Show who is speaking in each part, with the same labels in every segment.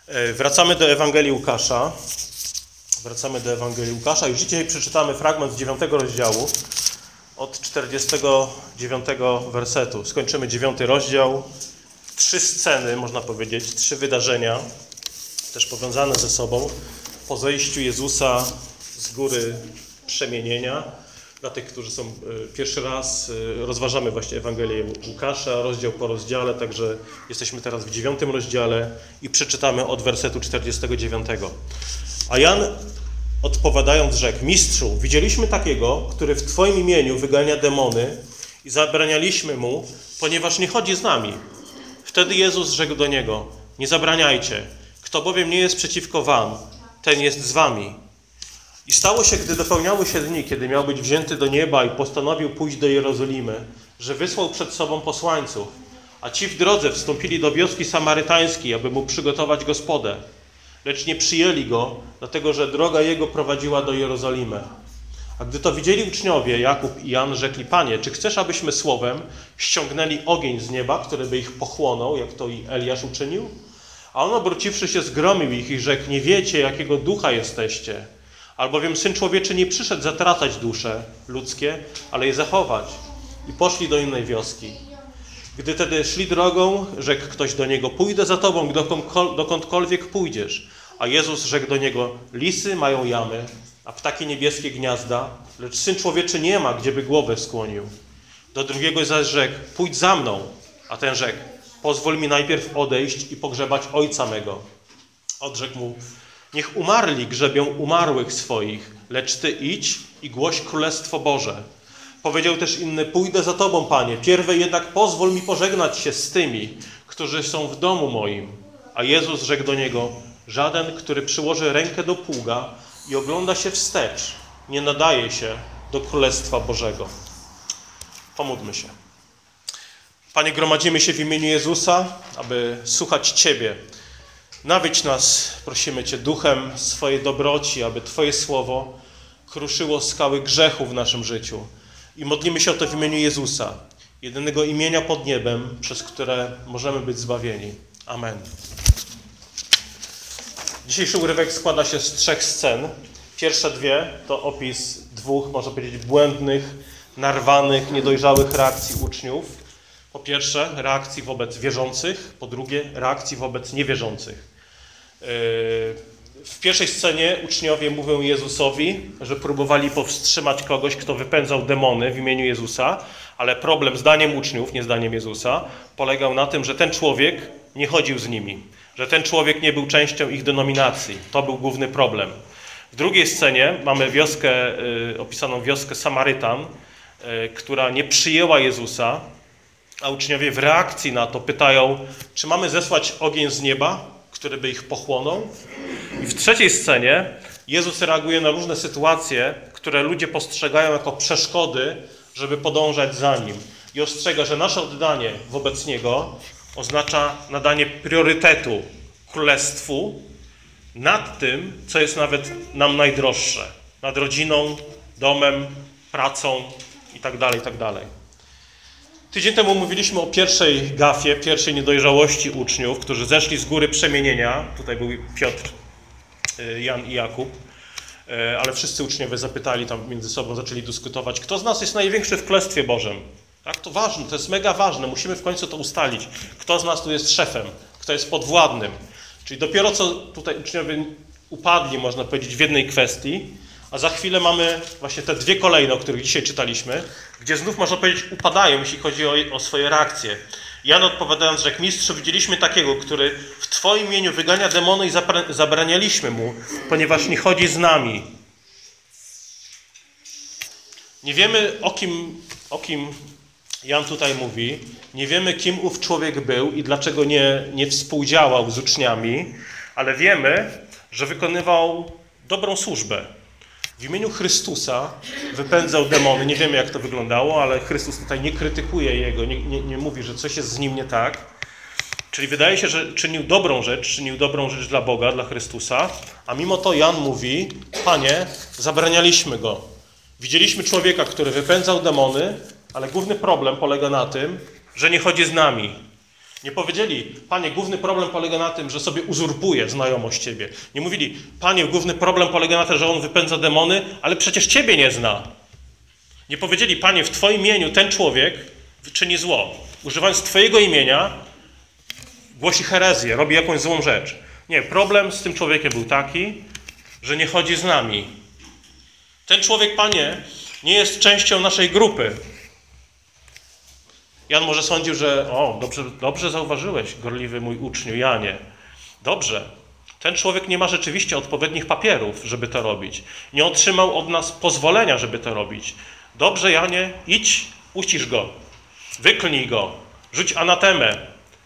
Speaker 1: Wracamy do Ewangelii Łukasza. Już dzisiaj przeczytamy fragment z 9 rozdziału od 49 wersetu. Skończymy 9 rozdział. 3 sceny, można powiedzieć, 3 wydarzenia, też powiązane ze sobą, po zejściu Jezusa z góry przemienienia. Dla tych, którzy są pierwszy raz, rozważamy właśnie Ewangelię Łukasza, rozdział po rozdziale, także jesteśmy teraz w 9 rozdziale i przeczytamy od wersetu 49. A Jan odpowiadając rzekł: Mistrzu, widzieliśmy takiego, który w Twoim imieniu wygania demony i zabranialiśmy mu, ponieważ nie chodzi z nami. Wtedy Jezus rzekł do niego: nie zabraniajcie, kto bowiem nie jest przeciwko wam, ten jest z wami. I stało się, gdy dopełniały się dni, kiedy miał być wzięty do nieba i postanowił pójść do Jerozolimy, że wysłał przed sobą posłańców, a ci w drodze wstąpili do wioski samarytańskiej, aby mu przygotować gospodę. Lecz nie przyjęli go, dlatego że droga jego prowadziła do Jerozolimy. A gdy to widzieli uczniowie, Jakub i Jan rzekli: Panie, czy chcesz, abyśmy słowem ściągnęli ogień z nieba, który by ich pochłonął, jak to i Eliasz uczynił? A on, obróciwszy się, zgromił ich i rzekł: nie wiecie, jakiego ducha jesteście. Albowiem Syn Człowieczy nie przyszedł zatracać dusze ludzkie, ale je zachować. I poszli do innej wioski. Gdy tedy szli drogą, rzekł ktoś do niego: pójdę za tobą, dokądkolwiek pójdziesz. A Jezus rzekł do niego: lisy mają jamy, a ptaki niebieskie gniazda, lecz Syn Człowieczy nie ma, gdzieby głowę skłonił. Do drugiego zaś rzekł: pójdź za mną. A ten rzekł: pozwól mi najpierw odejść i pogrzebać ojca mego. Odrzekł mu: niech umarli grzebią umarłych swoich, lecz ty idź i głoś Królestwo Boże. Powiedział też inny: pójdę za tobą, Panie, pierwej jednak pozwól mi pożegnać się z tymi, którzy są w domu moim. A Jezus rzekł do niego: żaden, który przyłoży rękę do pługa i ogląda się wstecz, nie nadaje się do Królestwa Bożego. Pomódlmy się. Panie, gromadzimy się w imieniu Jezusa, aby słuchać Ciebie. Nawiedź nas, prosimy Cię, duchem swojej dobroci, aby Twoje słowo kruszyło skały grzechu w naszym życiu. I modlimy się o to w imieniu Jezusa, jedynego imienia pod niebem, przez które możemy być zbawieni. Amen. Dzisiejszy urywek składa się z 3 scen. Pierwsze 2 to opis 2, można powiedzieć, błędnych, narwanych, niedojrzałych reakcji uczniów. Po pierwsze, reakcji wobec wierzących, po drugie, reakcji wobec niewierzących. W pierwszej scenie uczniowie mówią Jezusowi, że próbowali powstrzymać kogoś, kto wypędzał demony w imieniu Jezusa, ale problem, zdaniem uczniów, nie zdaniem Jezusa, polegał na tym, że ten człowiek nie chodził z nimi, że ten człowiek nie był częścią ich denominacji. To był główny problem. W drugiej scenie mamy opisaną wioskę Samarytan, która nie przyjęła Jezusa, a uczniowie w reakcji na to pytają: czy mamy zesłać ogień z nieba, który by ich pochłonął? I w trzeciej scenie Jezus reaguje na różne sytuacje, które ludzie postrzegają jako przeszkody, żeby podążać za Nim. I ostrzega, że nasze oddanie wobec Niego oznacza nadanie priorytetu królestwu nad tym, co jest nawet nam najdroższe. Nad rodziną, domem, pracą itd., itd. Tydzień temu mówiliśmy o pierwszej gafie, pierwszej niedojrzałości uczniów, którzy zeszli z góry przemienienia. Tutaj był Piotr, Jan i Jakub, ale wszyscy uczniowie zapytali tam między sobą, zaczęli dyskutować, kto z nas jest największy w Królestwie Bożym. Tak, to ważne, to jest mega ważne, musimy w końcu to ustalić. Kto z nas tu jest szefem, kto jest podwładnym. Czyli dopiero co tutaj uczniowie upadli, można powiedzieć, w jednej kwestii, a za chwilę mamy właśnie te 2 kolejne, o których dzisiaj czytaliśmy, gdzie znów, można powiedzieć, upadają, jeśli chodzi o swoje reakcje. Jan odpowiadając rzekł: mistrzu, widzieliśmy takiego, który w Twoim imieniu wygania demony i zabranialiśmy mu, ponieważ nie chodzi z nami. Nie wiemy, o kim Jan tutaj mówi. Nie wiemy, kim ów człowiek był i dlaczego nie współdziałał z uczniami, ale wiemy, że wykonywał dobrą służbę. W imieniu Chrystusa wypędzał demony. Nie wiemy, jak to wyglądało, ale Chrystus tutaj nie krytykuje Jego, nie mówi, że coś jest z Nim nie tak. Czyli wydaje się, że czynił dobrą rzecz dla Boga, dla Chrystusa, a mimo to Jan mówi: Panie, zabranialiśmy Go. Widzieliśmy człowieka, który wypędzał demony, ale główny problem polega na tym, że nie chodzi z nami. Nie powiedzieli, Panie, główny problem polega na tym, że sobie uzurpuje znajomość Ciebie. Nie mówili, Panie, główny problem polega na tym, że on wypędza demony, ale przecież Ciebie nie zna. Nie powiedzieli, Panie, w Twoim imieniu ten człowiek czyni zło. Używając Twojego imienia głosi herezję, robi jakąś złą rzecz. Nie, problem z tym człowiekiem był taki, że nie chodzi z nami. Ten człowiek, Panie, nie jest częścią naszej grupy. Jan może sądził, że dobrze zauważyłeś, gorliwy mój uczniu Janie. Dobrze. Ten człowiek nie ma rzeczywiście odpowiednich papierów, żeby to robić. Nie otrzymał od nas pozwolenia, żeby to robić. Dobrze, Janie, idź, uścisz go. Wyklnij go. Rzuć anatemę.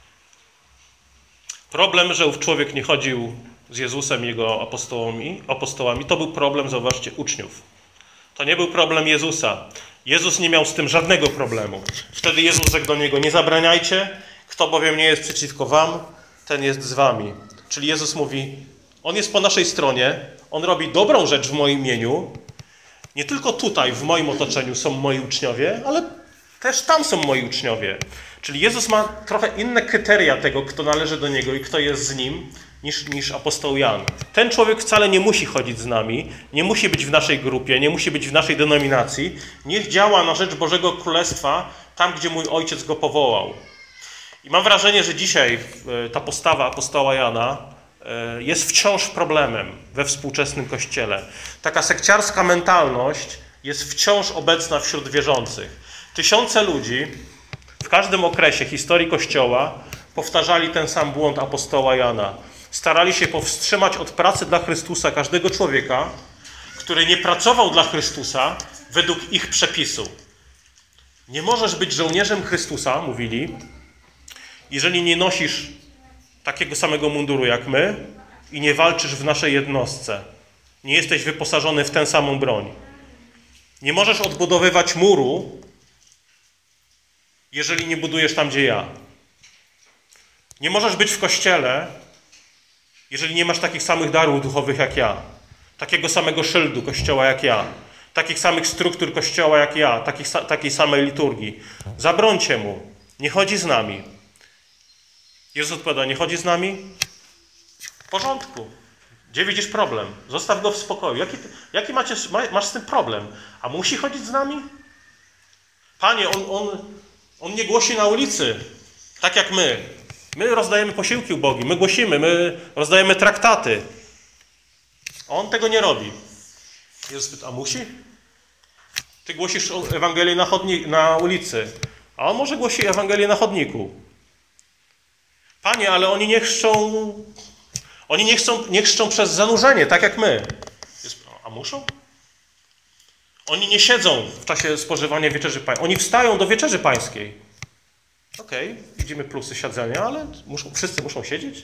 Speaker 1: Problem, że ów człowiek nie chodził z Jezusem i jego apostołami, to był problem, zauważcie, uczniów. To nie był problem Jezusa. Jezus nie miał z tym żadnego problemu. Wtedy Jezus rzekł do niego, nie zabraniajcie, kto bowiem nie jest przeciwko wam, ten jest z wami. Czyli Jezus mówi, On jest po naszej stronie, On robi dobrą rzecz w moim imieniu. Nie tylko tutaj, w moim otoczeniu są moi uczniowie, ale też tam są moi uczniowie. Czyli Jezus ma trochę inne kryteria tego, kto należy do Niego i kto jest z Nim, niż apostoł Jan. Ten człowiek wcale nie musi chodzić z nami, nie musi być w naszej grupie, nie musi być w naszej denominacji. Niech działa na rzecz Bożego Królestwa tam, gdzie mój Ojciec go powołał. I mam wrażenie, że dzisiaj ta postawa apostoła Jana jest wciąż problemem we współczesnym Kościele. Taka sekciarska mentalność jest wciąż obecna wśród wierzących. Tysiące ludzi w każdym okresie historii Kościoła powtarzali ten sam błąd apostoła Jana. Starali się powstrzymać od pracy dla Chrystusa każdego człowieka, który nie pracował dla Chrystusa według ich przepisu. Nie możesz być żołnierzem Chrystusa, mówili, jeżeli nie nosisz takiego samego munduru jak my i nie walczysz w naszej jednostce. Nie jesteś wyposażony w tę samą broń. Nie możesz odbudowywać muru, jeżeli nie budujesz tam, gdzie ja. Nie możesz być w Kościele, jeżeli nie masz takich samych darów duchowych jak ja. Takiego samego szyldu Kościoła jak ja. Takich samych struktur Kościoła jak ja. Takiej samej liturgii. Zabrońcie mu. Nie chodzi z nami. Jezus odpowiada, nie chodzi z nami? W porządku. Gdzie widzisz problem? Zostaw go w spokoju. Jaki masz z tym problem? A musi chodzić z nami? Panie, on nie głosi na ulicy, tak jak my. My rozdajemy posiłki ubogim, my głosimy, my rozdajemy traktaty. A on tego nie robi. Jezus pyta, a musi? Ty głosisz Ewangelię na ulicy, a on może głosi Ewangelię na chodniku. Panie, ale oni nie chrzczą przez zanurzenie, tak jak my. A muszą? Oni nie siedzą w czasie spożywania wieczerzy pańskiej. Oni wstają do wieczerzy pańskiej. Okej, widzimy plusy siadzenia, ale wszyscy muszą siedzieć?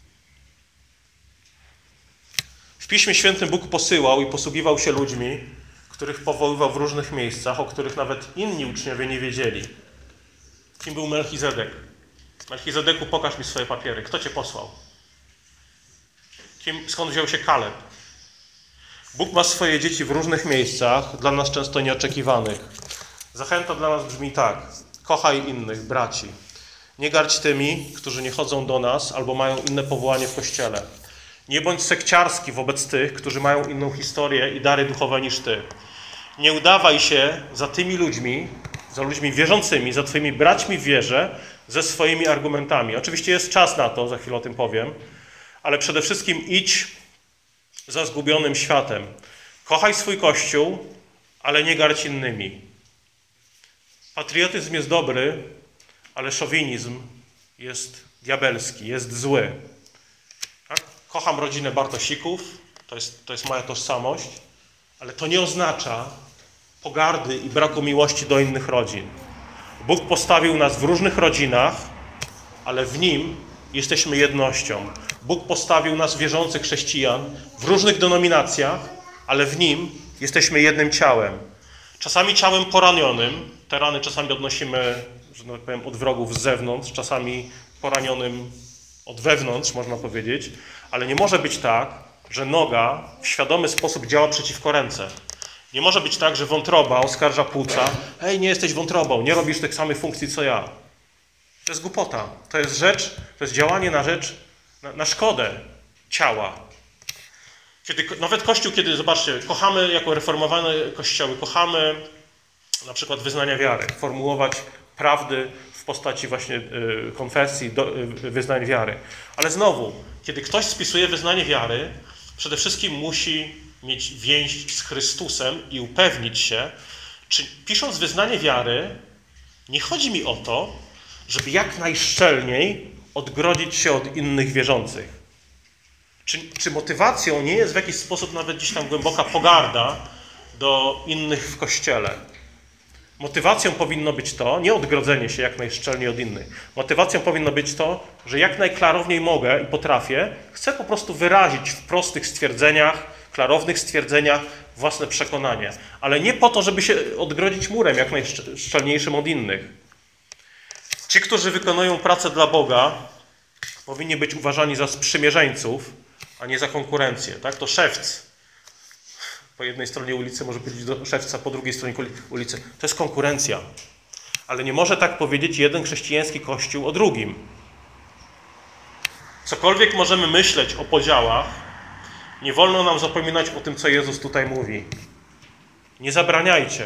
Speaker 1: W Piśmie Świętym Bóg posyłał i posługiwał się ludźmi, których powoływał w różnych miejscach, o których nawet inni uczniowie nie wiedzieli. Kim był Melchizedek? Melchizedeku, pokaż mi swoje papiery. Kto cię posłał? Skąd wziął się Kaleb? Bóg ma swoje dzieci w różnych miejscach, dla nas często nieoczekiwanych. Zachęta dla nas brzmi tak. Kochaj innych, braci. Nie gardź tymi, którzy nie chodzą do nas albo mają inne powołanie w Kościele. Nie bądź sekciarski wobec tych, którzy mają inną historię i dary duchowe niż ty. Nie udawaj się za tymi ludźmi, za ludźmi wierzącymi, za twoimi braćmi w wierze, ze swoimi argumentami. Oczywiście jest czas na to, za chwilę o tym powiem, ale przede wszystkim idź za zgubionym światem. Kochaj swój Kościół, ale nie gardź innymi. Patriotyzm jest dobry, ale szowinizm jest diabelski, jest zły. Tak? Kocham rodzinę Bartosików, to jest moja tożsamość, ale to nie oznacza pogardy i braku miłości do innych rodzin. Bóg postawił nas w różnych rodzinach, ale w Nim jesteśmy jednością. Bóg postawił nas, wierzących chrześcijan, w różnych denominacjach, ale w Nim jesteśmy jednym ciałem. Czasami ciałem poranionym, te rany czasami odnosimy, że tak powiem, od wrogów z zewnątrz, czasami poranionym od wewnątrz, można powiedzieć, ale nie może być tak, że noga w świadomy sposób działa przeciwko ręce. Nie może być tak, że wątroba oskarża płuca, hej, nie jesteś wątrobą, nie robisz tych samych funkcji co ja. To jest głupota. To jest rzecz, to jest działanie na szkodę ciała. Nawet Kościół, kiedy, zobaczcie, kochamy jako reformowane kościoły, kochamy na przykład wyznania wiary, formułować prawdy w postaci właśnie konfesji, wyznań wiary. Ale znowu, kiedy ktoś spisuje wyznanie wiary, przede wszystkim musi mieć więź z Chrystusem i upewnić się, czy pisząc wyznanie wiary, nie chodzi mi o to, żeby jak najszczelniej odgrodzić się od innych wierzących. Czy motywacją nie jest w jakiś sposób nawet gdzieś tam głęboka pogarda do innych w Kościele? Motywacją powinno być to, nie odgrodzenie się jak najszczelniej od innych. Motywacją powinno być to, że jak najklarowniej mogę i potrafię, chcę po prostu wyrazić w prostych stwierdzeniach, klarownych stwierdzeniach własne przekonanie. Ale nie po to, żeby się odgrodzić murem jak najszczelniejszym od innych. Ci, którzy wykonują pracę dla Boga, powinni być uważani za sprzymierzeńców, a nie za konkurencję. Tak? To szewc po jednej stronie ulicy może powiedzieć do szewca po drugiej stronie ulicy. To jest konkurencja. Ale nie może tak powiedzieć jeden chrześcijański kościół o drugim. Cokolwiek możemy myśleć o podziałach, nie wolno nam zapominać o tym, co Jezus tutaj mówi. Nie zabraniajcie.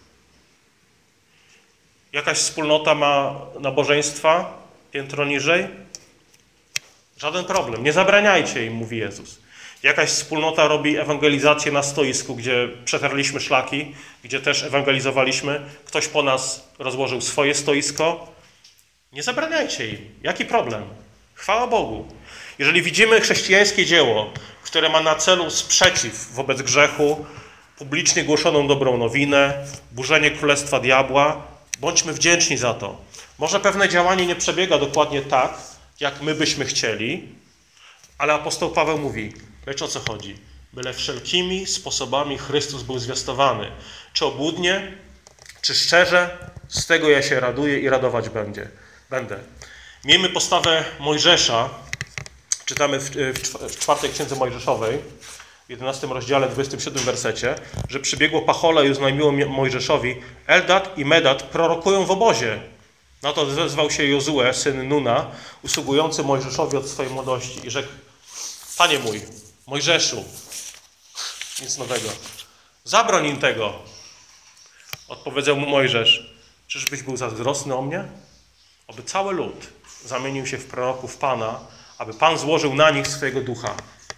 Speaker 1: Jakaś wspólnota ma nabożeństwa piętro niżej? Żaden problem. Nie zabraniajcie im, mówi Jezus. Jakaś wspólnota robi ewangelizację na stoisku, gdzie przetarliśmy szlaki, gdzie też ewangelizowaliśmy. Ktoś po nas rozłożył swoje stoisko. Nie zabraniajcie im. Jaki problem? Chwała Bogu. Jeżeli widzimy chrześcijańskie dzieło, które ma na celu sprzeciw wobec grzechu, publicznie głoszoną dobrą nowinę, burzenie królestwa diabła, bądźmy wdzięczni za to. Może pewne działanie nie przebiega dokładnie tak, jak my byśmy chcieli, ale apostoł Paweł mówi, lecz o co chodzi? Byle wszelkimi sposobami Chrystus był zwiastowany. Czy obłudnie, czy szczerze, z tego ja się raduję i radować będę. Miejmy postawę Mojżesza, czytamy w 4 księdze Mojżeszowej, w 11 rozdziale, 27 wersecie, że przybiegło pachole i oznajmiło Mojżeszowi, Eldad i Medad prorokują w obozie. Na to zezwał się Jozue, syn Nuna, usługujący Mojżeszowi od swojej młodości i rzekł, Panie mój, Mojżeszu, nic nowego, zabroń im tego. Odpowiedział mu Mojżesz, czyżbyś był zazdrosny o mnie? Aby cały lud zamienił się w proroków Pana, aby Pan złożył na nich swojego ducha.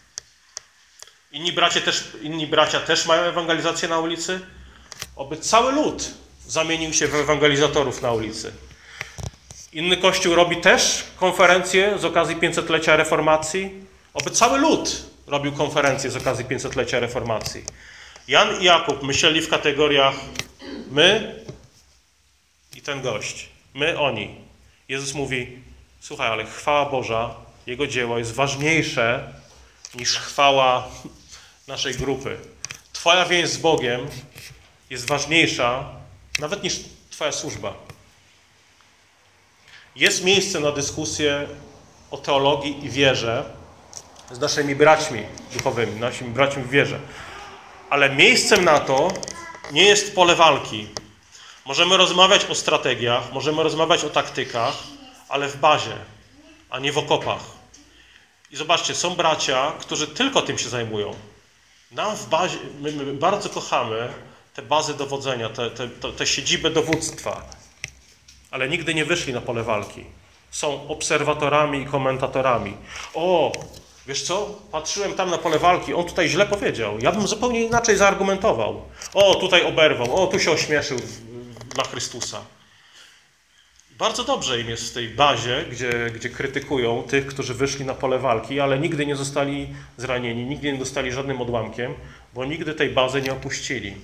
Speaker 1: Inni bracia też mają ewangelizację na ulicy? Aby cały lud zamienił się w ewangelizatorów na ulicy. Inny kościół robi też konferencję z okazji 500-lecia reformacji. Oby cały lud robił konferencję z okazji 500-lecia reformacji. Jan i Jakub myśleli w kategoriach my i ten gość. My, oni. Jezus mówi, słuchaj, ale chwała Boża, Jego dzieło jest ważniejsze niż chwała naszej grupy. Twoja więź z Bogiem jest ważniejsza nawet niż Twoja służba. Jest miejsce na dyskusję o teologii i wierze z naszymi braćmi duchowymi, naszymi braćmi w wierze. Ale miejscem na to nie jest pole walki. Możemy rozmawiać o strategiach, możemy rozmawiać o taktykach, ale w bazie, a nie w okopach. I zobaczcie, są bracia, którzy tylko tym się zajmują. Nam w bazie, my bardzo kochamy te bazy dowodzenia, te siedziby dowództwa, ale nigdy nie wyszli na pole walki. Są obserwatorami i komentatorami. O, wiesz co? Patrzyłem tam na pole walki, on tutaj źle powiedział. Ja bym zupełnie inaczej zaargumentował. O, tutaj oberwał, o, tu się ośmieszył na Chrystusa. Bardzo dobrze im jest w tej bazie, gdzie krytykują tych, którzy wyszli na pole walki, ale nigdy nie zostali zranieni, nigdy nie dostali żadnym odłamkiem, bo nigdy tej bazy nie opuścili.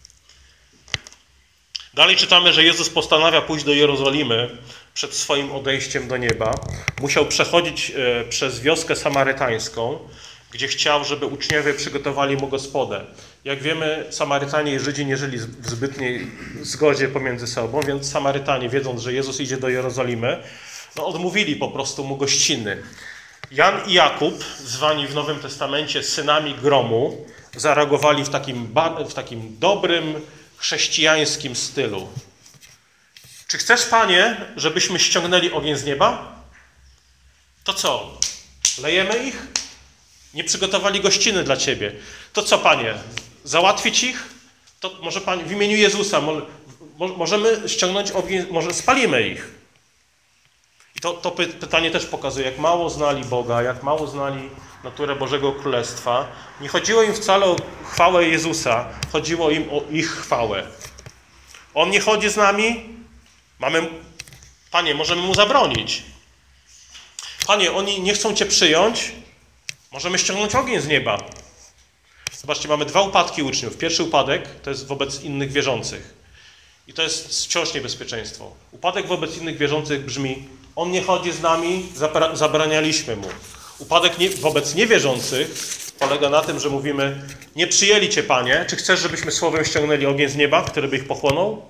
Speaker 1: Dalej czytamy, że Jezus postanawia pójść do Jerozolimy przed swoim odejściem do nieba. Musiał przechodzić przez wioskę samarytańską, gdzie chciał, żeby uczniowie przygotowali mu gospodę. Jak wiemy, Samarytanie i Żydzi nie żyli w zbytniej zgodzie pomiędzy sobą, więc Samarytanie, wiedząc, że Jezus idzie do Jerozolimy, odmówili po prostu mu gościny. Jan i Jakub, zwani w Nowym Testamencie synami gromu, zareagowali w takim dobrym, chrześcijańskim stylu. Czy chcesz, Panie, żebyśmy ściągnęli ogień z nieba? To co? Lejemy ich? Nie przygotowali gościny dla Ciebie. To co, Panie? Załatwić ich? To może, Panie, w imieniu Jezusa możemy ściągnąć ogień, może spalimy ich. I to pytanie też pokazuje, jak mało znali Boga, jak mało znali naturę Bożego Królestwa. Nie chodziło im wcale o chwałę Jezusa, chodziło im o ich chwałę. On nie chodzi z nami, Panie, możemy Mu zabronić. Panie, oni nie chcą Cię przyjąć, możemy ściągnąć ogień z nieba. Zobaczcie, mamy 2 upadki uczniów. Pierwszy upadek to jest wobec innych wierzących. I to jest wciąż niebezpieczeństwo. Upadek wobec innych wierzących brzmi: On nie chodzi z nami, zabranialiśmy Mu. Upadek wobec niewierzących polega na tym, że mówimy: nie przyjęli Cię, Panie, czy chcesz, żebyśmy słowem ściągnęli ogień z nieba, który by ich pochłonął?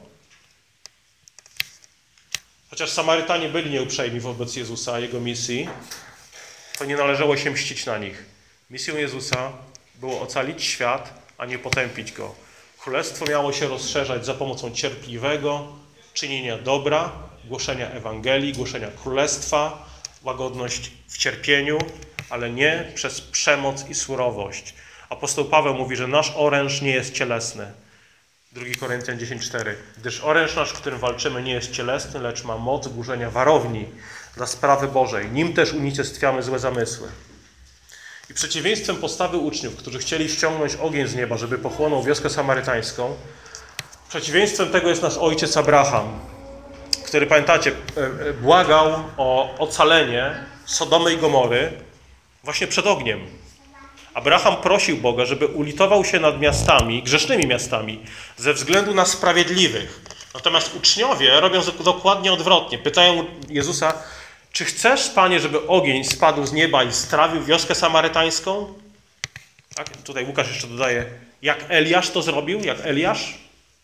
Speaker 1: Chociaż Samarytanie byli nieuprzejmi wobec Jezusa, Jego misji, to nie należało się mścić na nich. Misją Jezusa było ocalić świat, a nie potępić go. Królestwo miało się rozszerzać za pomocą cierpliwego czynienia dobra, głoszenia Ewangelii, głoszenia Królestwa, łagodność w cierpieniu, ale nie przez przemoc i surowość. Apostoł Paweł mówi, że nasz oręż nie jest cielesny. 2 Koryntian 10:4. Gdyż oręż nasz, którym walczymy, nie jest cielesny, lecz ma moc burzenia warowni dla sprawy Bożej. Nim też unicestwiamy złe zamysły. I przeciwieństwem postawy uczniów, którzy chcieli ściągnąć ogień z nieba, żeby pochłonął wioskę samarytańską, przeciwieństwem tego jest nasz ojciec Abraham, który, pamiętacie, błagał o ocalenie Sodomy i Gomory właśnie przed ogniem. Abraham prosił Boga, żeby ulitował się nad miastami, grzesznymi miastami, ze względu na sprawiedliwych. Natomiast uczniowie robią dokładnie odwrotnie. Pytają Jezusa: czy chcesz, Panie, żeby ogień spadł z nieba i strawił wioskę samarytańską? Tak? Tutaj Łukasz jeszcze dodaje, jak Eliasz to zrobił, jak Eliasz.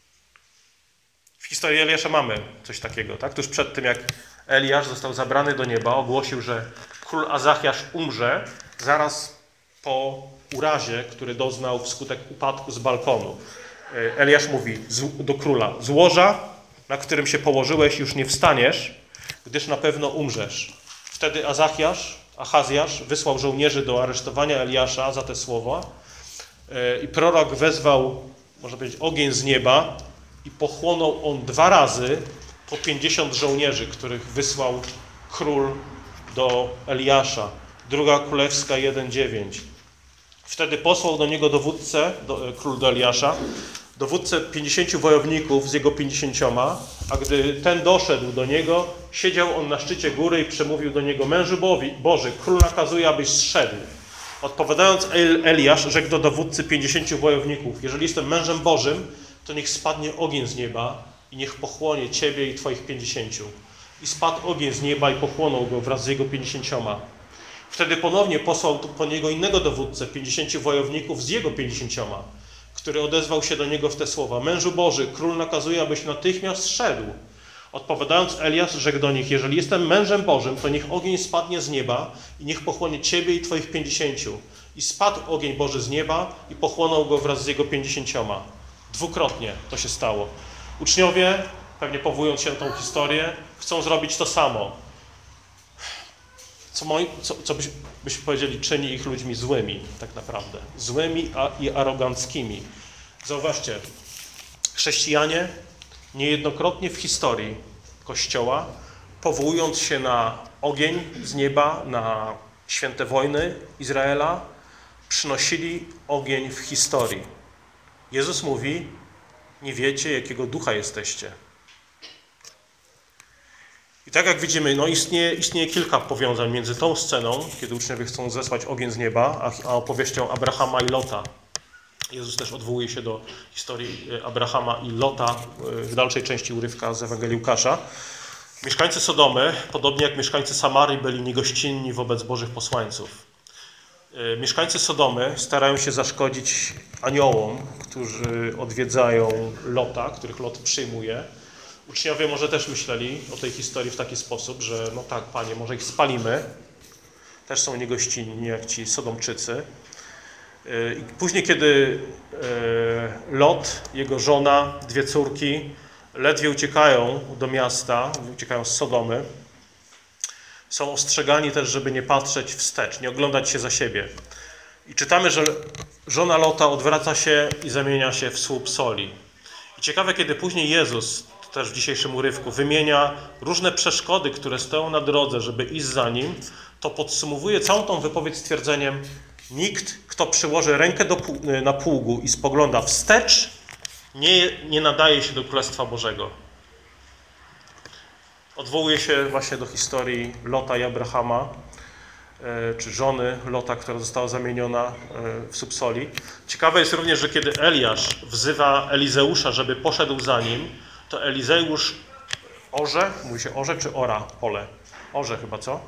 Speaker 1: W historii Eliasza mamy coś takiego. Tak? Tuż przed tym, jak Eliasz został zabrany do nieba, ogłosił, że król Azachiasz umrze zaraz po urazie, który doznał wskutek upadku z balkonu. Eliasz mówi do króla: z łoża, na którym się położyłeś, już nie wstaniesz, gdyż na pewno umrzesz. Wtedy Achazjasz wysłał żołnierzy do aresztowania Eliasza za te słowa i prorok wezwał, można powiedzieć, ogień z nieba i pochłonął on 2 razy po 50 żołnierzy, których wysłał król do Eliasza. 2 Królewska 1:9. Wtedy posłał do niego król do Eliasza, dowódcę 50 wojowników z jego 50, a gdy ten doszedł do niego, siedział on na szczycie góry i przemówił do niego: mężu Boży, król nakazuje, abyś zszedł. Odpowiadając, Eliasz rzekł do dowódcy 50 wojowników: jeżeli jestem mężem Bożym, to niech spadnie ogień z nieba i niech pochłonie ciebie i twoich 50. I spadł ogień z nieba i pochłonął go wraz z jego 50. Wtedy ponownie posłał po niego innego dowódcę 50 wojowników z jego 50, który odezwał się do niego w te słowa: mężu Boży, król nakazuje, abyś natychmiast szedł. Odpowiadając, Eliasz rzekł do nich: jeżeli jestem mężem Bożym, to niech ogień spadnie z nieba i niech pochłonie ciebie i twoich 50. I spadł ogień Boży z nieba i pochłonął go wraz z jego 50. Dwukrotnie to się stało. Uczniowie, pewnie powołując się na tą historię, chcą zrobić to samo. Co byśmy powiedzieli, czyni ich ludźmi złymi, tak naprawdę. Złymi i aroganckimi. Zauważcie, chrześcijanie niejednokrotnie w historii Kościoła, powołując się na ogień z nieba, na święte wojny Izraela, przynosili ogień w historii. Jezus mówi: nie wiecie, jakiego ducha jesteście. I tak jak widzimy, istnieje kilka powiązań między tą sceną, kiedy uczniowie chcą zesłać ogień z nieba, a opowieścią Abrahama i Lota. Jezus też odwołuje się do historii Abrahama i Lota w dalszej części urywka z Ewangelii Łukasza. Mieszkańcy Sodomy, podobnie jak mieszkańcy Samarii, byli niegościnni wobec Bożych posłańców. Mieszkańcy Sodomy starają się zaszkodzić aniołom, którzy odwiedzają Lota, których Lot przyjmuje. Uczniowie może też myśleli o tej historii w taki sposób, że no tak, Panie, może ich spalimy. Też są niegościnni jak ci Sodomczycy. I później, kiedy Lot, jego żona, 2 córki ledwie uciekają do miasta, uciekają z Sodomy, są ostrzegani też, żeby nie patrzeć wstecz, nie oglądać się za siebie. I czytamy, że żona Lota odwraca się i zamienia się w słup soli. I ciekawe, kiedy później Jezus, też w dzisiejszym urywku, wymienia różne przeszkody, które stoją na drodze, żeby iść za Nim, to podsumowuje całą tą wypowiedź stwierdzeniem: nikt, kto przyłoży rękę na pługu i spogląda wstecz, nie nadaje się do Królestwa Bożego. Odwołuje się właśnie do historii Lota i Abrahama, czy żony Lota, która została zamieniona w słup soli. Ciekawe jest również, że kiedy Eliasz wzywa Elizeusza, żeby poszedł za nim, to Elizeusz orze, mówi się orze czy ora pole? Orze chyba, co?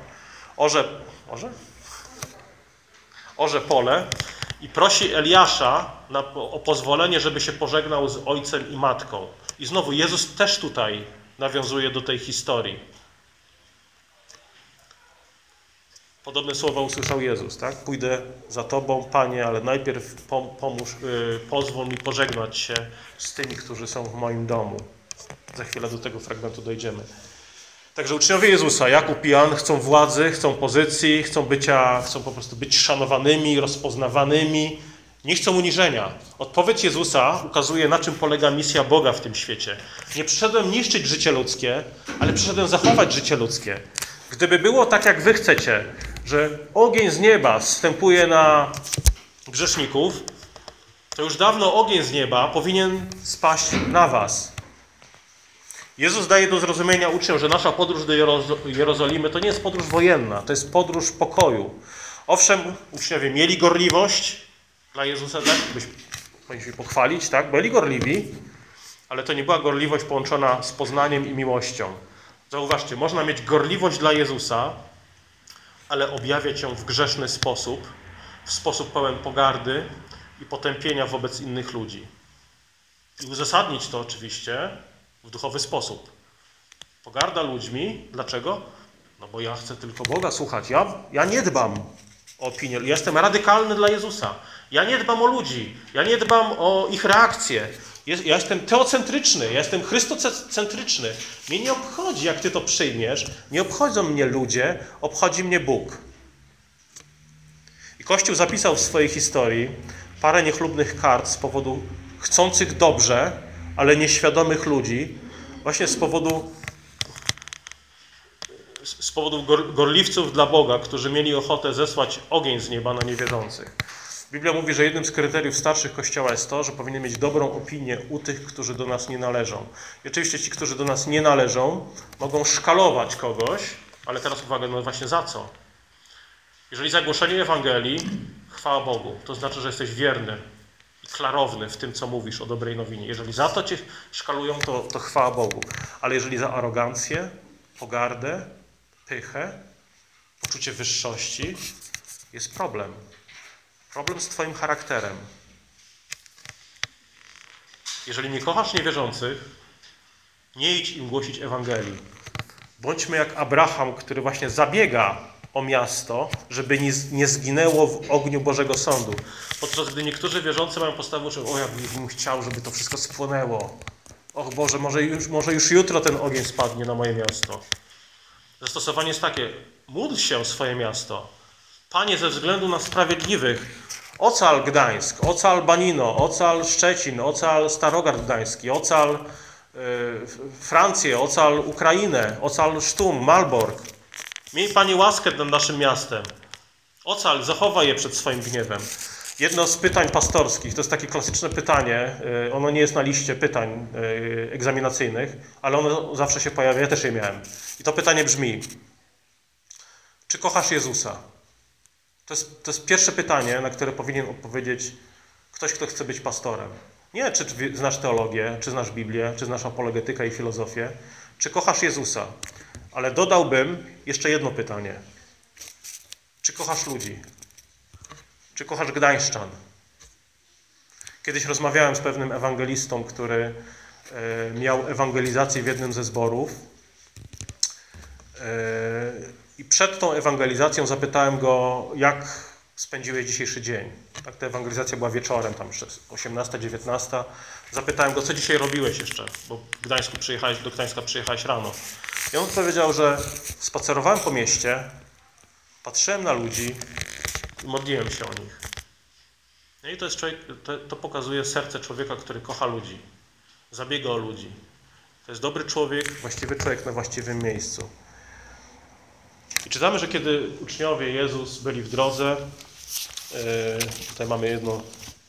Speaker 1: Orze pole i prosi Eliasza o pozwolenie, żeby się pożegnał z ojcem i matką. I znowu Jezus też tutaj nawiązuje do tej historii. Podobne słowa usłyszał Jezus, tak? Pójdę za Tobą, Panie, ale najpierw pozwól mi pożegnać się z tymi, którzy są w moim domu. Za chwilę do tego fragmentu dojdziemy. Także uczniowie Jezusa, Jakub i Jan, chcą władzy, chcą pozycji, chcą po prostu być szanowanymi, rozpoznawanymi, nie chcą uniżenia. Odpowiedź Jezusa ukazuje, na czym polega misja Boga w tym świecie. Nie przyszedłem niszczyć życie ludzkie, ale przyszedłem zachować życie ludzkie. Gdyby było tak, jak wy chcecie, że ogień z nieba zstępuje na grzeszników, to już dawno ogień z nieba powinien spaść na was. Jezus daje do zrozumienia uczniom, że nasza podróż do Jerozolimy to nie jest podróż wojenna, to jest podróż pokoju. Owszem, uczniowie mieli gorliwość dla Jezusa, tak? Powinniśmy pochwalić, tak? Byli gorliwi, ale to nie była gorliwość połączona z poznaniem i miłością. Zauważcie, można mieć gorliwość dla Jezusa, ale objawiać ją w grzeszny sposób, w sposób pełen pogardy i potępienia wobec innych ludzi. I uzasadnić to oczywiście w duchowy sposób. Pogarda ludźmi. Dlaczego? No bo ja chcę tylko Boga słuchać. Ja nie dbam o opinię. Ja jestem radykalny dla Jezusa. Ja nie dbam o ludzi. Ja nie dbam o ich reakcje. Ja jestem teocentryczny. Ja jestem chrystocentryczny. Mnie nie obchodzi, jak ty to przyjmiesz. Nie obchodzą mnie ludzie. Obchodzi mnie Bóg. I Kościół zapisał w swojej historii parę niechlubnych kart z powodu chcących dobrze, ale nieświadomych ludzi, właśnie z powodu gorliwców dla Boga, którzy mieli ochotę zesłać ogień z nieba na niewierzących. Biblia mówi, że jednym z kryteriów starszych Kościoła jest to, że powinien mieć dobrą opinię u tych, którzy do nas nie należą. I oczywiście ci, którzy do nas nie należą, mogą szkalować kogoś, ale teraz uwaga, no właśnie za co? Jeżeli za głoszenie Ewangelii, chwała Bogu, to znaczy, że jesteś wierny i klarowny w tym, co mówisz o dobrej nowinie. Jeżeli za to cię szkalują, to chwała Bogu. Ale jeżeli za arogancję, pogardę, pychę, poczucie wyższości, jest problem. Problem z twoim charakterem. Jeżeli nie kochasz niewierzących, nie idź im głosić Ewangelii. Bądźmy jak Abraham, który właśnie zabiega o miasto, żeby nie zginęło w ogniu Bożego Sądu. Podczas gdy niektórzy wierzący mają postawę, że ja bym chciał, żeby to wszystko spłonęło. Och Boże, może już jutro ten ogień spadnie na moje miasto. Zastosowanie jest takie: módl się o swoje miasto. Panie, ze względu na sprawiedliwych, ocal Gdańsk, ocal Banino, ocal Szczecin, ocal Starogard Gdański, ocal Francję, ocal Ukrainę, ocal Sztum, Malbork. Miej, Panie, łaskę nad naszym miastem. Ocal, zachowaj je przed swoim gniewem. Jedno z pytań pastorskich, to jest takie klasyczne pytanie, ono nie jest na liście pytań egzaminacyjnych, ale ono zawsze się pojawia, ja też je miałem. I to pytanie brzmi: czy kochasz Jezusa? To jest pierwsze pytanie, na które powinien odpowiedzieć ktoś, kto chce być pastorem. Nie, czy znasz teologię, czy znasz Biblię, czy znasz apologetykę i filozofię. Czy kochasz Jezusa? Ale dodałbym jeszcze jedno pytanie. Czy kochasz ludzi? Czy kochasz Gdańszczan? Kiedyś rozmawiałem z pewnym ewangelistą, który miał ewangelizację w jednym ze zborów. I przed tą ewangelizacją zapytałem go, jak spędziłeś dzisiejszy dzień. Tak, ta ewangelizacja była wieczorem, tam jeszcze 18, 19. Zapytałem go, co dzisiaj robiłeś jeszcze, bo do Gdańska przyjechałeś rano. I on powiedział, że spacerowałem po mieście, patrzyłem na ludzi i modliłem się o nich. No i to jest człowiek, to pokazuje serce człowieka, który kocha ludzi, zabiega o ludzi. To jest dobry człowiek, właściwy człowiek na właściwym miejscu. I czytamy, że kiedy uczniowie Jezus byli w drodze, tutaj mamy jedno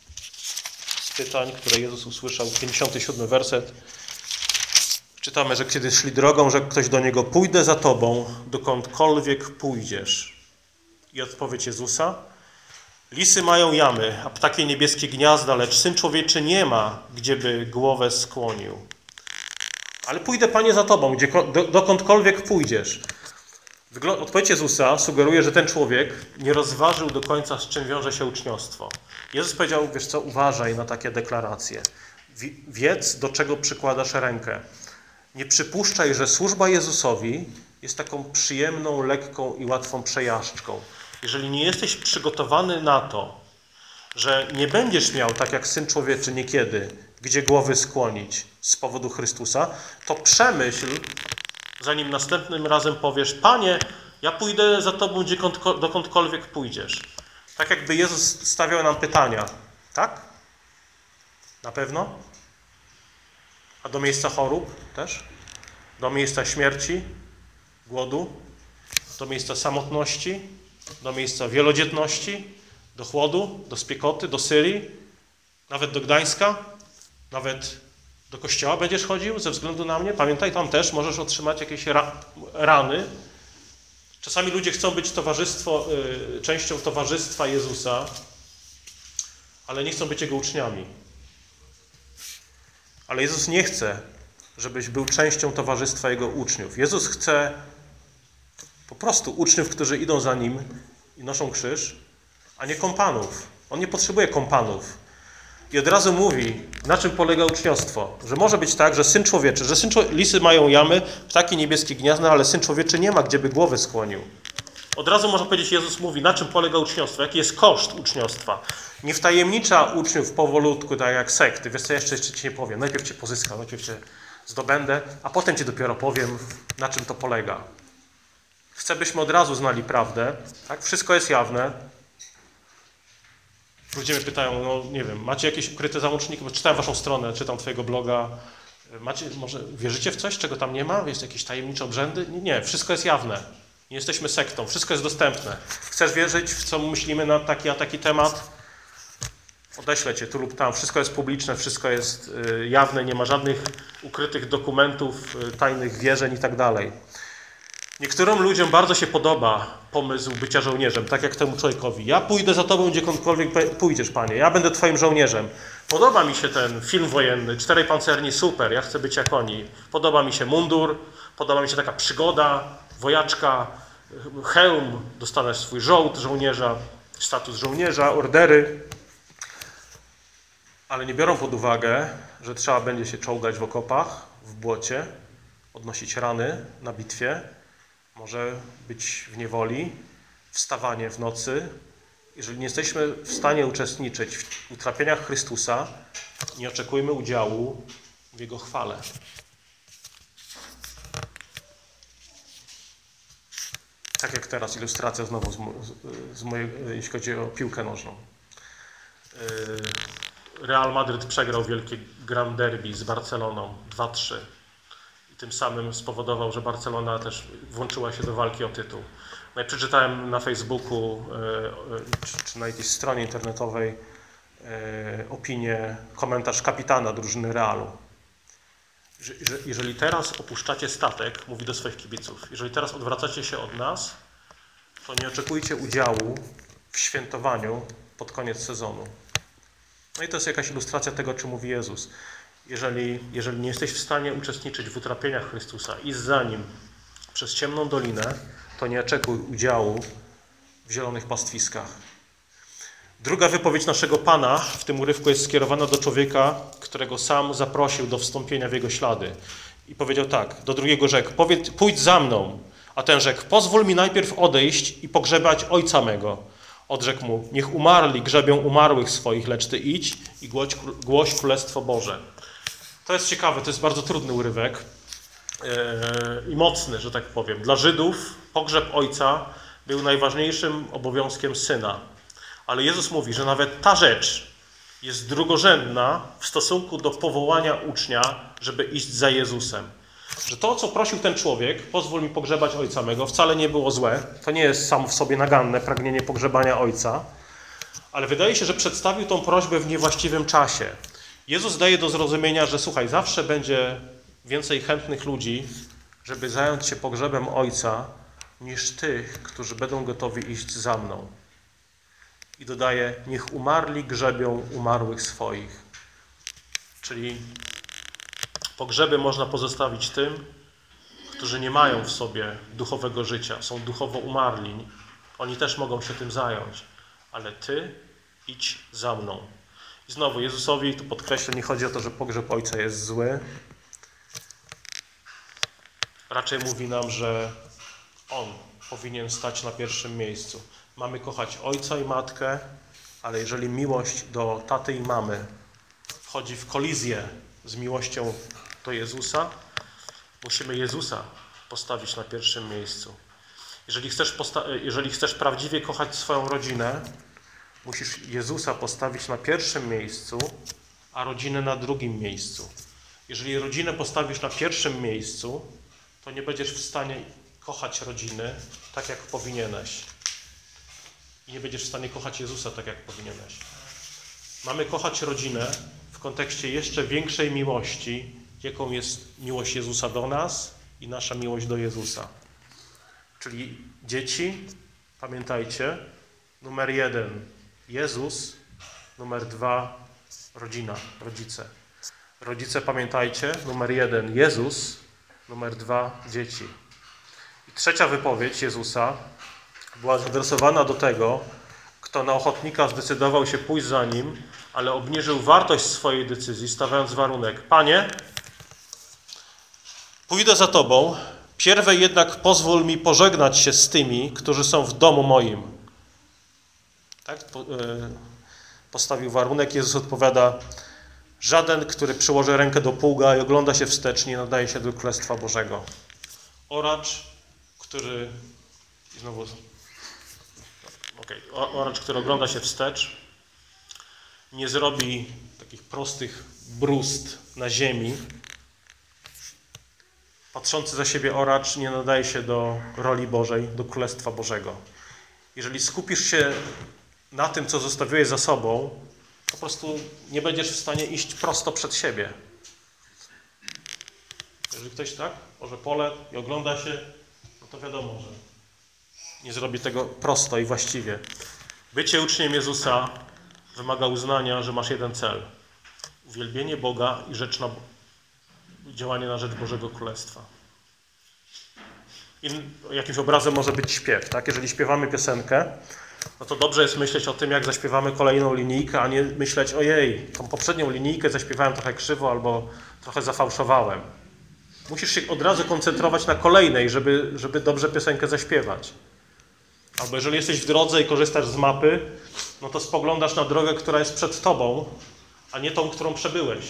Speaker 1: z pytań, które Jezus usłyszał, 57 werset. Czytamy, że kiedy szli drogą, rzekł ktoś do Niego, pójdę za Tobą, dokądkolwiek pójdziesz. I odpowiedź Jezusa, lisy mają jamy, a ptakie niebieskie gniazda, lecz Syn Człowieczy nie ma, gdzieby głowę skłonił. Ale pójdę, Panie, za Tobą, dokądkolwiek pójdziesz. Odpowiedź Jezusa sugeruje, że ten człowiek nie rozważył do końca, z czym wiąże się uczniostwo. Jezus powiedział, wiesz co, uważaj na takie deklaracje. Wiedz, do czego przykładasz rękę. Nie przypuszczaj, że służba Jezusowi jest taką przyjemną, lekką i łatwą przejażdżką. Jeżeli nie jesteś przygotowany na to, że nie będziesz miał, tak jak Syn Człowieczy niekiedy, gdzie głowy skłonić z powodu Chrystusa, to przemyśl, zanim następnym razem powiesz, Panie, ja pójdę za Tobą, dokądkolwiek pójdziesz. Tak jakby Jezus stawiał nam pytania. Tak? Na pewno? A do miejsca chorób też? Do miejsca śmierci, głodu, do miejsca samotności, do miejsca wielodzietności, do chłodu, do spiekoty, do Syrii, nawet do Gdańska, nawet do kościoła będziesz chodził ze względu na mnie. Pamiętaj, tam też możesz otrzymać jakieś rany. Czasami ludzie chcą być częścią towarzystwa Jezusa, ale nie chcą być Jego uczniami. Ale Jezus nie chce, żebyś był częścią towarzystwa Jego uczniów. Jezus chce po prostu uczniów, którzy idą za Nim i noszą krzyż, a nie kompanów. On nie potrzebuje kompanów. I od razu mówi, na czym polega uczniostwo. Że może być tak, że Syn Człowieczy, lisy mają jamy, ptaki niebieskie gniazda, ale Syn Człowieczy nie ma, gdzieby głowy skłonił. Od razu można powiedzieć, Jezus mówi, na czym polega uczniostwo, jaki jest koszt uczniostwa. Nie wtajemnicza uczniów powolutku, tak jak sekty. Wiesz co, jeszcze ci nie powiem. Najpierw cię pozyskam, najpierw cię zdobędę, a potem ci dopiero powiem, na czym to polega. Chcę, byśmy od razu znali prawdę. Tak? Wszystko jest jawne. Ludzie mnie pytają, no nie wiem, macie jakieś ukryte załączniki? Bo czytałem waszą stronę, czytam twojego bloga. Może wierzycie w coś, czego tam nie ma? Jest jakieś tajemnicze obrzędy? Nie, wszystko jest jawne. Nie jesteśmy sektą, wszystko jest dostępne. Chcesz wierzyć, w co myślimy na taki a taki temat? Odeślę cię tu lub tam. Wszystko jest publiczne, wszystko jest jawne, nie ma żadnych ukrytych dokumentów, tajnych wierzeń i tak dalej. Niektórym ludziom bardzo się podoba pomysł bycia żołnierzem, tak jak temu człowiekowi. Ja pójdę za Tobą, gdziekolwiek pójdziesz, Panie. Ja będę Twoim żołnierzem. Podoba mi się ten film wojenny, 4 pancerni, super, ja chcę być jak oni. Podoba mi się mundur, podoba mi się taka przygoda, wojaczka, hełm, dostanę swój żołd żołnierza, status żołnierza, ordery. Ale nie biorą pod uwagę, że trzeba będzie się czołgać w okopach, w błocie, odnosić rany na bitwie, może być w niewoli, wstawanie w nocy. Jeżeli nie jesteśmy w stanie uczestniczyć w utrapieniach Chrystusa, nie oczekujmy udziału w Jego chwale. Tak jak teraz, ilustracja znowu jeśli chodzi o piłkę nożną. Real Madryt przegrał wielkie Grand Derby z Barceloną 2-3. I tym samym spowodował, że Barcelona też włączyła się do walki o tytuł. No i przeczytałem na Facebooku czy na jakiejś stronie internetowej opinię, komentarz kapitana drużyny Realu. Że jeżeli teraz opuszczacie statek, mówi do swoich kibiców, jeżeli teraz odwracacie się od nas, to nie oczekujcie udziału w świętowaniu pod koniec sezonu. No i to jest jakaś ilustracja tego, o czym mówi Jezus. Jeżeli nie jesteś w stanie uczestniczyć w utrapieniach Chrystusa i za Nim przez ciemną dolinę, to nie oczekuj udziału w zielonych pastwiskach. Druga wypowiedź naszego Pana w tym urywku jest skierowana do człowieka, którego sam zaprosił do wstąpienia w jego ślady. I powiedział tak, do drugiego rzekł, pójdź za mną. A ten rzekł, pozwól mi najpierw odejść i pogrzebać ojca mego. Odrzekł mu: niech umarli grzebią umarłych swoich, lecz ty idź i głoś Królestwo Boże. To jest ciekawe, to jest bardzo trudny urywek i mocny, że tak powiem. Dla Żydów pogrzeb ojca był najważniejszym obowiązkiem syna. Ale Jezus mówi, że nawet ta rzecz jest drugorzędna w stosunku do powołania ucznia, żeby iść za Jezusem. Że to, co prosił ten człowiek, pozwól mi pogrzebać ojca mego, wcale nie było złe. To nie jest samo w sobie naganne pragnienie pogrzebania ojca. Ale wydaje się, że przedstawił tą prośbę w niewłaściwym czasie. Jezus daje do zrozumienia, że słuchaj, zawsze będzie więcej chętnych ludzi, żeby zająć się pogrzebem ojca, niż tych, którzy będą gotowi iść za mną. I dodaje: niech umarli grzebią umarłych swoich. Czyli pogrzeby można pozostawić tym, którzy nie mają w sobie duchowego życia, są duchowo umarli. Oni też mogą się tym zająć. Ale ty idź za mną. I znowu Jezusowi, tu podkreślę, nie chodzi o to, że pogrzeb ojca jest zły. Raczej mówi nam, że on powinien stać na pierwszym miejscu. Mamy kochać ojca i matkę, ale jeżeli miłość do taty i mamy wchodzi w kolizję z miłością do Jezusa, musimy Jezusa postawić na pierwszym miejscu. Jeżeli chcesz prawdziwie kochać swoją rodzinę, musisz Jezusa postawić na pierwszym miejscu, a rodzinę na drugim miejscu. Jeżeli rodzinę postawisz na pierwszym miejscu, to nie będziesz w stanie kochać rodziny tak, jak powinieneś. I nie będziesz w stanie kochać Jezusa tak, jak powinieneś. Mamy kochać rodzinę w kontekście jeszcze większej miłości, jaką jest miłość Jezusa do nas i nasza miłość do Jezusa. Czyli dzieci, pamiętajcie, numer 1 Jezus, numer 2 rodzina, rodzice. Rodzice, pamiętajcie, numer 1 Jezus, numer 2 dzieci. I trzecia wypowiedź Jezusa była zadresowana do tego, kto na ochotnika zdecydował się pójść za nim, ale obniżył wartość swojej decyzji, stawiając warunek: Panie, pójdę za Tobą, pierwej jednak pozwól mi pożegnać się z tymi, którzy są w domu moim. Tak? Postawił warunek. Jezus odpowiada: żaden, który przyłoży rękę do pługa i ogląda się wstecz, nie nadaje się do Królestwa Bożego. Oracz, który... Oracz, który ogląda się wstecz, nie zrobi takich prostych brust na ziemi. Patrzący za siebie oracz nie nadaje się do roli Bożej, do Królestwa Bożego. Jeżeli skupisz się na tym, co zostawiłeś za sobą, po prostu nie będziesz w stanie iść prosto przed siebie. Jeżeli ktoś tak może pole i ogląda się, no to wiadomo, że nie zrobi tego prosto i właściwie. Bycie uczniem Jezusa wymaga uznania, że masz jeden cel. Uwielbienie Boga i działanie na rzecz Bożego Królestwa. I jakimś obrazem może być śpiew. Tak? Jeżeli śpiewamy piosenkę, no to dobrze jest myśleć o tym, jak zaśpiewamy kolejną linijkę, a nie myśleć: ojej, tą poprzednią linijkę zaśpiewałem trochę krzywo albo trochę zafałszowałem. Musisz się od razu koncentrować na kolejnej, żeby dobrze piosenkę zaśpiewać. Albo jeżeli jesteś w drodze i korzystasz z mapy, no to spoglądasz na drogę, która jest przed tobą, a nie tą, którą przebyłeś.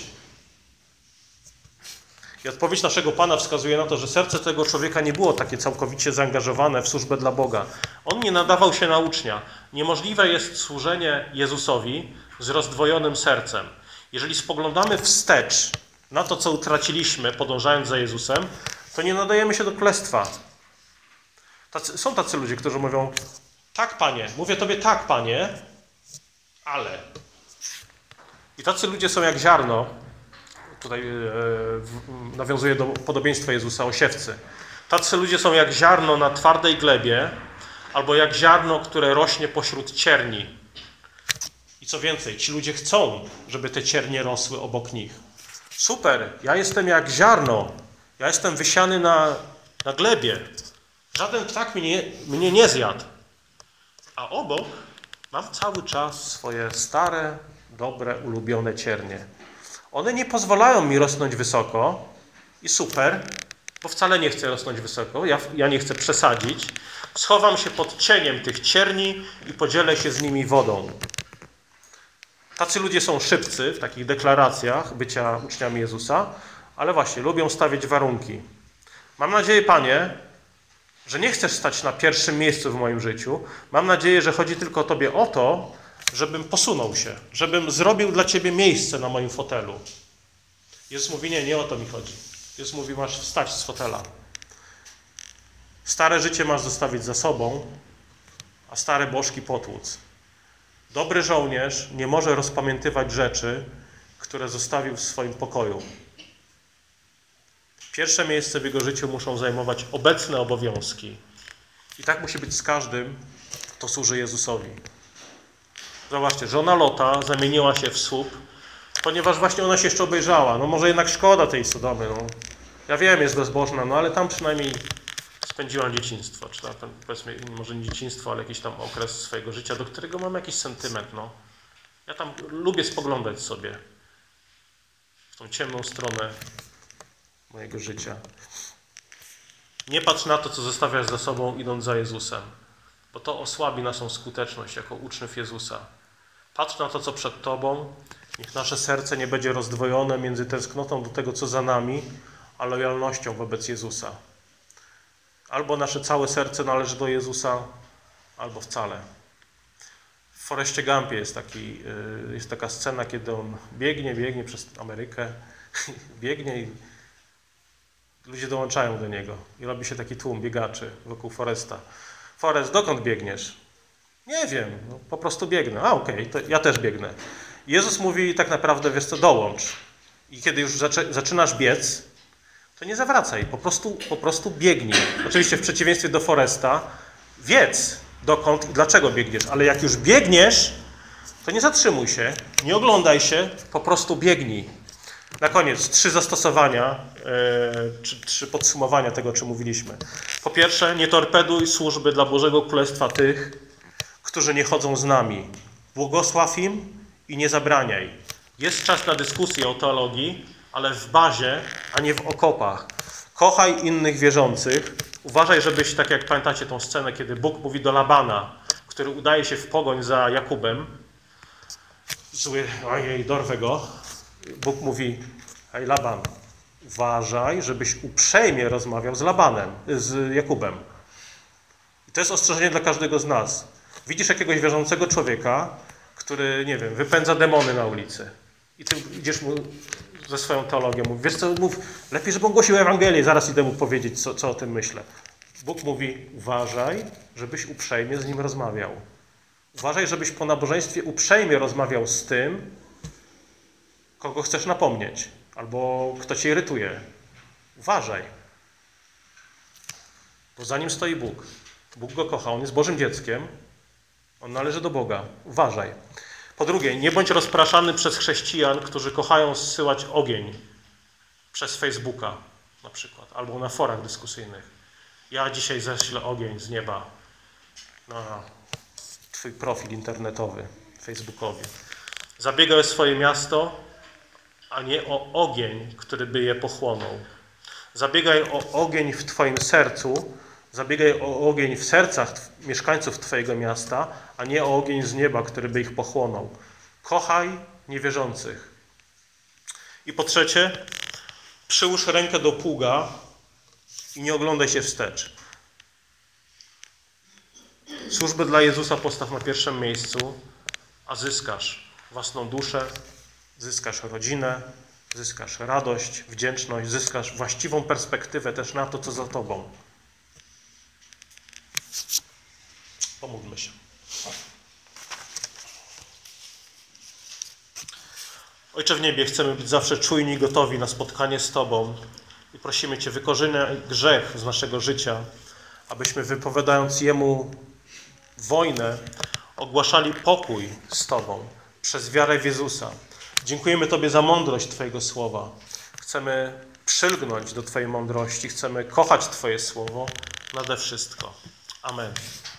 Speaker 1: I odpowiedź naszego Pana wskazuje na to, że serce tego człowieka nie było takie całkowicie zaangażowane w służbę dla Boga. On nie nadawał się na ucznia. Niemożliwe jest służenie Jezusowi z rozdwojonym sercem. Jeżeli spoglądamy wstecz na to, co utraciliśmy, podążając za Jezusem, to nie nadajemy się do królestwa. Są tacy ludzie, którzy mówią: tak, Panie, mówię Tobie tak, Panie, ale... I tacy ludzie są jak ziarno. Tutaj nawiązuję do podobieństwa Jezusa o siewcy. Tacy ludzie są jak ziarno na twardej glebie, albo jak ziarno, które rośnie pośród cierni. I co więcej, ci ludzie chcą, żeby te ciernie rosły obok nich. Super, ja jestem jak ziarno, ja jestem wysiany na glebie. Żaden ptak mnie nie zjadł. A obok mam cały czas swoje stare, dobre, ulubione ciernie. One nie pozwalają mi rosnąć wysoko i super, bo wcale nie chcę rosnąć wysoko, ja nie chcę przesadzić. Schowam się pod cieniem tych cierni i podzielę się z nimi wodą. Tacy ludzie są szybcy w takich deklaracjach bycia uczniami Jezusa, ale właśnie lubią stawiać warunki. Mam nadzieję, Panie, że nie chcesz stać na pierwszym miejscu w moim życiu. Mam nadzieję, że chodzi tylko Tobie o to, żebym posunął się, żebym zrobił dla Ciebie miejsce na moim fotelu. Jezus mówi, nie o to mi chodzi. Jezus mówi, masz wstać z fotela. Stare życie masz zostawić za sobą, a stare bożki potłuc. Dobry żołnierz nie może rozpamiętywać rzeczy, które zostawił w swoim pokoju. Pierwsze miejsce w jego życiu muszą zajmować obecne obowiązki. I tak musi być z każdym, kto służy Jezusowi. Zobaczcie, żona Lota zamieniła się w słup, ponieważ właśnie ona się jeszcze obejrzała. No może jednak szkoda tej Sodomy. No. Ja wiem, jest bezbożna, no ale tam przynajmniej spędziłam dzieciństwo. Czy tam, powiedzmy, może nie dzieciństwo, ale jakiś tam okres swojego życia, do którego mam jakiś sentyment. No. Ja tam lubię spoglądać sobie w tą ciemną stronę mojego życia. Nie patrz na to, co zostawiasz za sobą, idąc za Jezusem, bo to osłabi naszą skuteczność jako uczniów Jezusa. Patrz na to, co przed Tobą. Niech nasze serce nie będzie rozdwojone między tęsknotą do tego, co za nami, a lojalnością wobec Jezusa. Albo nasze całe serce należy do Jezusa, albo wcale. W Forrestie Gumpie jest taka scena, kiedy on biegnie przez Amerykę, biegnie i ludzie dołączają do niego i robi się taki tłum biegaczy wokół Forresta. Forrest, dokąd biegniesz? Nie wiem, no, po prostu biegnę. Okej, to ja też biegnę. Jezus mówi tak naprawdę, wiesz co, dołącz. I kiedy już zaczynasz biec, to nie zawracaj, po prostu biegnij. Oczywiście w przeciwieństwie do Forresta, wiedz dokąd i dlaczego biegniesz, ale jak już biegniesz, to nie zatrzymuj się, nie oglądaj się, po prostu biegnij. Na koniec 3 zastosowania, czy 3 podsumowania tego, o czym mówiliśmy. Po pierwsze, nie torpeduj służby dla Bożego Królestwa tych, którzy nie chodzą z nami. Błogosław im i nie zabraniaj. Jest czas na dyskusję o teologii, ale w bazie, a nie w okopach. Kochaj innych wierzących. Uważaj, żebyś, tak jak pamiętacie tą scenę, kiedy Bóg mówi do Labana, który udaje się w pogoń za Jakubem, zły, ojej, dorwę go. Bóg mówi, hej Laban, uważaj, żebyś uprzejmie rozmawiał z Jakubem. I to jest ostrzeżenie dla każdego z nas. Widzisz jakiegoś wierzącego człowieka, który, nie wiem, wypędza demony na ulicy. I ty idziesz mu ze swoją teologią, mówisz, wiesz co, mów, lepiej, żeby on głosił Ewangelię, zaraz idę mu powiedzieć, co o tym myślę. Bóg mówi, uważaj, żebyś uprzejmie z nim rozmawiał. Uważaj, żebyś po nabożeństwie uprzejmie rozmawiał z tym, kogo chcesz napomnieć, albo kto cię irytuje. Uważaj. Bo za nim stoi Bóg. Bóg go kocha, on jest Bożym dzieckiem, on należy do Boga. Uważaj. Po drugie, nie bądź rozpraszany przez chrześcijan, którzy kochają zsyłać ogień przez Facebooka na przykład, albo na forach dyskusyjnych. Ja dzisiaj ześlę ogień z nieba na twój profil internetowy, facebookowy. Zabiegaj o swoje miasto, a nie o ogień, który by je pochłonął. Zabiegaj o ogień w twoim sercu, zabiegaj o ogień w sercach mieszkańców twojego miasta, a nie o ogień z nieba, który by ich pochłonął. Kochaj niewierzących. I po trzecie, przyłóż rękę do pługa i nie oglądaj się wstecz. Służbę dla Jezusa postaw na pierwszym miejscu, a zyskasz własną duszę, zyskasz rodzinę, zyskasz radość, wdzięczność, zyskasz właściwą perspektywę też na to, co za tobą. Pomódlmy się. Ojcze w niebie, chcemy być zawsze czujni i gotowi na spotkanie z Tobą i prosimy Cię, wykorzeniaj grzech z naszego życia, abyśmy wypowiadając Jemu wojnę, ogłaszali pokój z Tobą przez wiarę w Jezusa. Dziękujemy Tobie za mądrość Twojego słowa. Chcemy przylgnąć do Twojej mądrości, chcemy kochać Twoje słowo nade wszystko. Amen.